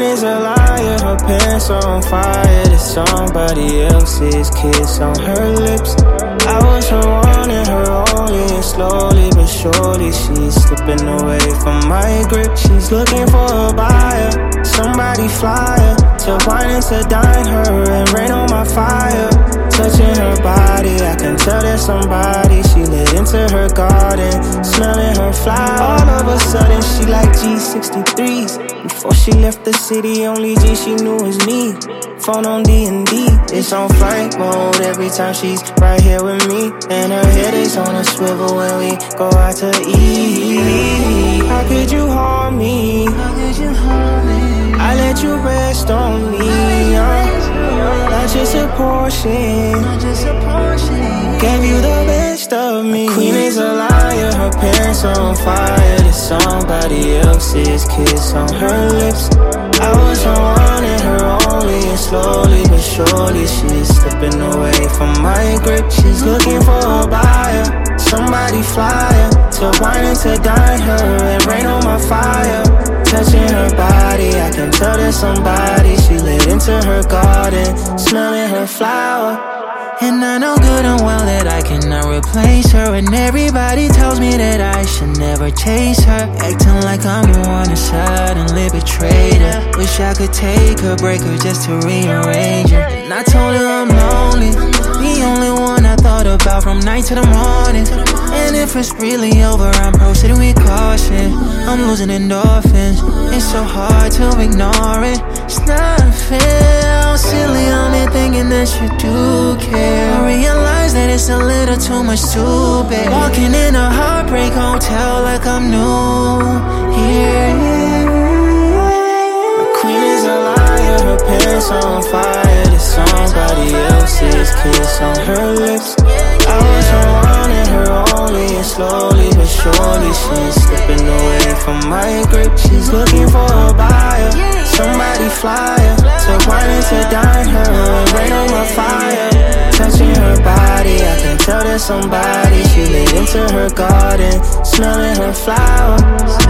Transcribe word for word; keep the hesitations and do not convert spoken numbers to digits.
is a liar, her pants are on fire. There's somebody else's kiss on her lips. I was her one and her only, and slowly but surely she's slipping away from my grip. She's looking for a buyer, somebody flyer, to wine and to dine her and rain on my fire. Touching her body, I can tell there's somebody. She lit into her garden, smelling her flower. All of a sudden she like G sixty-threes. Before she left the city, only G she knew was me. Phone on D and D, it's on flight mode every time she's right here with me. And her head is on a swivel when we go out to eat. How could you harm me? How could you harm me? I let you rest on me, uh, not just a portion, not just a portion. Gave you the best of me. My queen is a liar, her pants are on fire. There's somebody else's kiss on her lips. I was her one and her only, and slowly but surely she's slipping away from my grip. She's looking for a buyer, somebody flyer, to wine and to dine her and rain on my fire. Touching her body, I can tell there's somebody. She lit into her garden, smelling her flower. And I know good and well that I cannot replace her. And everybody tells me that I should never chase her, acting like I'm the one that suddenly betrayed her. Wish I could take her, break her just to rearrange her. And I told her I'm lonely, the only one I thought about from night to the morning. And if it's really over, I'm proceeding with caution. I'm losing endorphins, it's so hard to ignore it. It's not fair, silly, I'm here thinking that you do care. I realize that it's a little too much to bear. Walking in a heartbreak hotel like I'm new here. My queen is a liar, her pants are on fire. There's somebody else's kiss on her lips. I was her one and her only, and slowly but surely she's slipping away from my grip. She's looking for a buyer, somebody flyer, to wine and to dine her and rain on my fire. Touching her body, I can tell there's somebody. She lit into her garden, smelling her flower.